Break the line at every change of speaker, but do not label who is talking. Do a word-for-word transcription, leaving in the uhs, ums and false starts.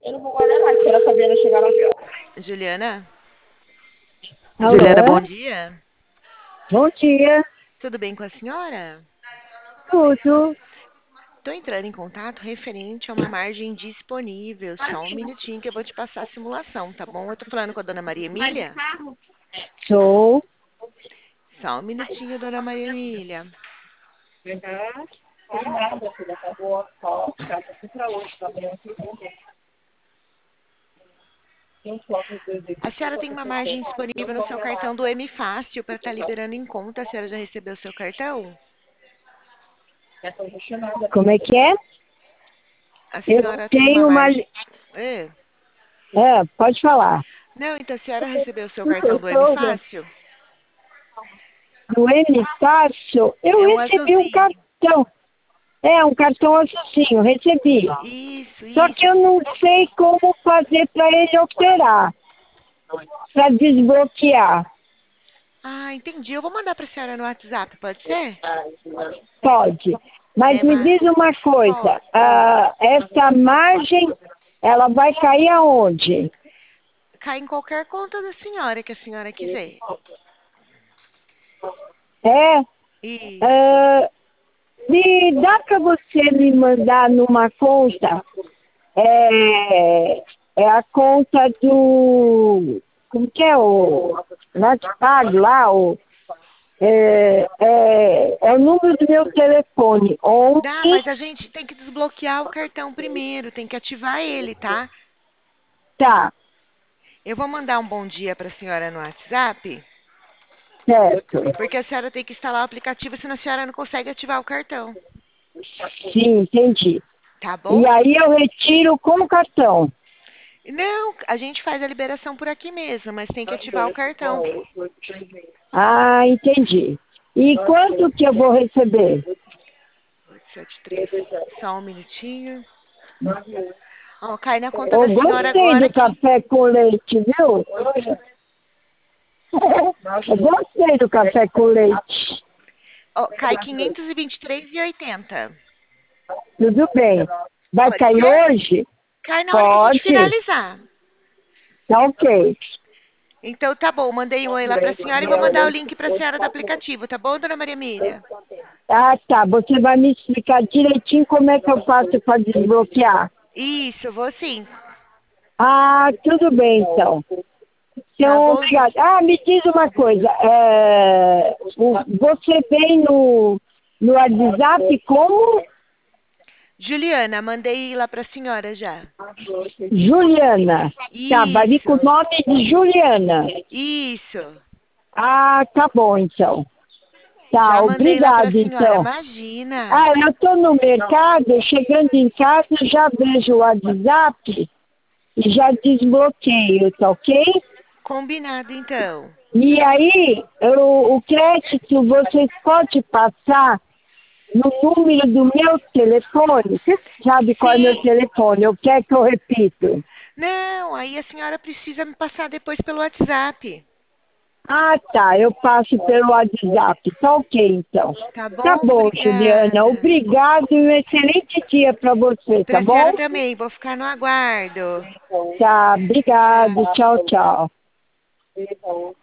Eu não vou guardar mais, porque ela sabia chegar na hora.
Juliana? Juliana, bom
Alô?
dia.
Bom dia.
Tudo bem com a senhora?
Tudo.
Estou entrando em contato referente a uma margem disponível. Só um minutinho que eu vou te passar a simulação, tá bom? Eu estou falando com a dona Maria Emília?
Sou.
Só um minutinho, dona Maria Emília.
Uhum. Tem nada, filha. Acabou a foto. Tá aqui pra hoje, tá bem aqui. Tem foto do
A senhora tem uma margem disponível no seu cartão do M Fácil para estar liberando em conta. A senhora já recebeu o seu cartão?
Como é que é?
A
Eu
senhora tem uma
tenho uma...
margem. É.
É, pode falar.
Não, então a senhora recebeu o seu cartão do M Fácil?
Do M Fácil, eu
É um
recebi um
azulzinho.
cartão. É, um cartão azulzinho, recebi.
Isso,
Só que
isso.
eu não sei como fazer para ele operar, para desbloquear.
Ah, entendi. Eu vou mandar para a senhora no WhatsApp, pode ser?
Pode. Mas
É,
me
mas
diz uma coisa,
pode.
ah, essa margem, ela vai cair aonde?
Cai em qualquer conta da senhora que a senhora quiser.
É,
Isso.
ah, me dá para você me mandar numa conta, é, é a conta do, como que é o, Natpag lá, o, é, é, é o número do meu telefone,
Dá,
onze,
mas a gente tem que desbloquear o cartão primeiro, tem que ativar ele, tá?
tá,
Eu vou mandar um bom dia para a senhora no WhatsApp,
certo,
porque a senhora tem que instalar o aplicativo, senão a senhora não consegue ativar o cartão.
sim, entendi.
Tá bom?
E aí eu retiro com o cartão.
Não, a gente faz a liberação por aqui mesmo, mas tem que ativar o cartão.
Ah, entendi. E quanto que eu vou receber?
oito sete três. Só um minutinho. Ó, cai na conta
Eu
da senhora
gostei
agora
do
aqui.
café com leite, viu? Eu gostei do café com leite.
Ó, cai quinhentos e vinte e três e oitenta.
Tudo bem. Vai
Pode
cair
ser?
hoje?
Cai na hora que a gente
Pode.
finalizar.
Tá ok.
Então tá bom, mandei um oi lá pra senhora e vou mandar o link pra senhora do aplicativo, tá bom, dona Maria Emília?
Ah, tá. Você vai me explicar direitinho como é que eu faço para desbloquear.
Isso, vou sim.
Ah, tudo bem, então.
Tá
Então,
bom? Ju-
obrigada. Ah, me diz uma coisa. É, o- você vem no, no WhatsApp como
Juliana, mandei lá pra senhora já.
Juliana. Tá, vai vir com o
Isso,
nome de Juliana.
isso.
Ah, tá bom, então. Tá,
Já mandei lá pra
obrigada,
senhora.
então.
Imagina.
Ah, eu estou no mercado, chegando em casa, já vejo o WhatsApp e já desbloqueio, tá ok?
Combinado então.
E aí, eu, o crédito vocês podem passar no número do meu telefone. Você sabe qual é meu
Sim.
telefone? Eu quero que eu repito.
Não, aí a senhora precisa me passar depois pelo WhatsApp.
Ah, tá. Eu passo pelo WhatsApp. Tá ok, então.
Tá
Tá
bom?
bom, Juliana.
Obrigada.
Obrigado e um excelente dia para você, tá
Pra senhora
bom?
também. Vou ficar no aguardo.
Tá, obrigado.
Tchau.
Tchau, tchau.